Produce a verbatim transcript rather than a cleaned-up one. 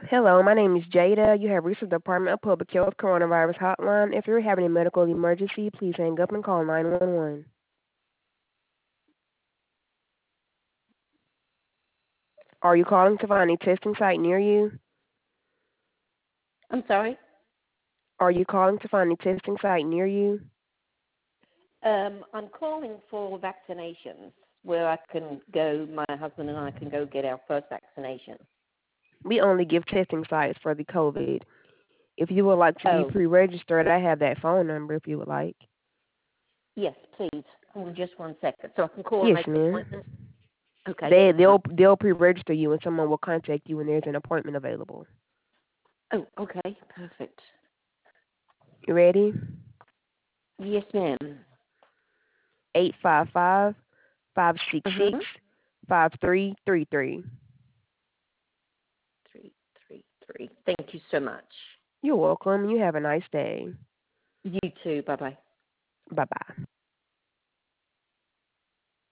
Hello, my name is Jada. You have reached the Department of Public Health Coronavirus Hotline. If you're having a medical emergency, please hang up and call nine one one. Are you calling to find a testing site near you? I'm sorry. Are you calling to find a testing site near you? Um, I'm calling for vaccinations where I can go, my husband and I can go get our first vaccination. We only give testing sites for the COVID. If you would like to be Oh, pre-registered, I have that phone number if you would like. yes, please. Hold on just one second so I can call and Yes, make an ma'am. appointment. Okay, They that's fine. they'll they'll pre-register you and someone will contact you when there's an appointment available. Oh, okay, perfect. You ready? Yes, ma'am. Eight five five five six Uh-huh. six five three three three. Three, three, three. Thank you so much. You're welcome. You have a nice day. You too. Bye-bye. Bye bye.